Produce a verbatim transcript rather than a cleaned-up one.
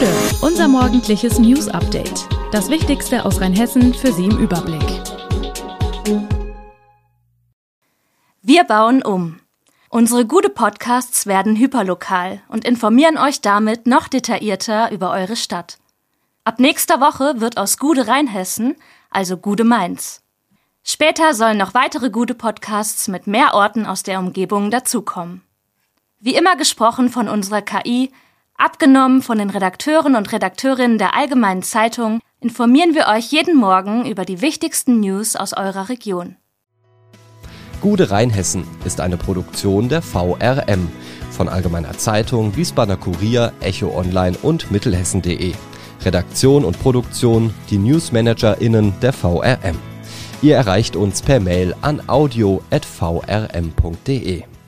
Gude, unser morgendliches News-Update. Das Wichtigste aus Rheinhessen für Sie im Überblick. Wir bauen um. Unsere Gude-Podcasts werden hyperlokal und informieren euch damit noch detaillierter über eure Stadt. Ab nächster Woche wird aus Gude Rheinhessen, also Gude Mainz. Später sollen noch weitere Gude-Podcasts mit mehr Orten aus der Umgebung dazukommen. Wie immer gesprochen von unserer K I, abgenommen von den Redakteuren und Redakteurinnen der Allgemeinen Zeitung, informieren wir euch jeden Morgen über die wichtigsten News aus eurer Region. Gude Rheinhessen ist eine Produktion der V R M von Allgemeiner Zeitung, Wiesbadener Kurier, Echo Online und Mittelhessen punkt de. Redaktion und Produktion, die NewsmanagerInnen der V R M. Ihr erreicht uns per Mail an audio at v r m punkt de.